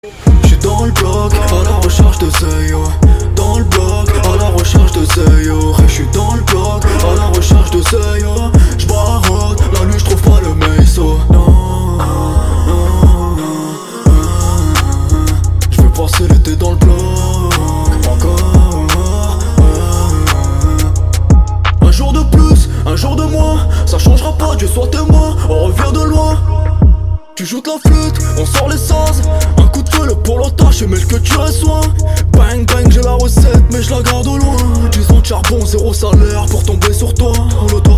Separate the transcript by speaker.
Speaker 1: J'suis dans le bloc, à la recherche de Zeyo. Dans le bloc, à la recherche de Zeyo. J'suis dans le bloc, à la recherche de Zeyo. J'barrote, la nuit j'trouve pas le meiso. J'vais passer l'été dans le bloc. Encore. Un jour de plus, un jour de moins. Ça changera pas, Dieu soit témoin. On revient de loin. Tu joues de la flûte, on sort les sas. Un coup de feu pour la tâche, mais que tu aies soin. Bang bang, j'ai la recette, mais je la garde au loin. 10 ans de charbon, zéro salaire pour tomber sur toi.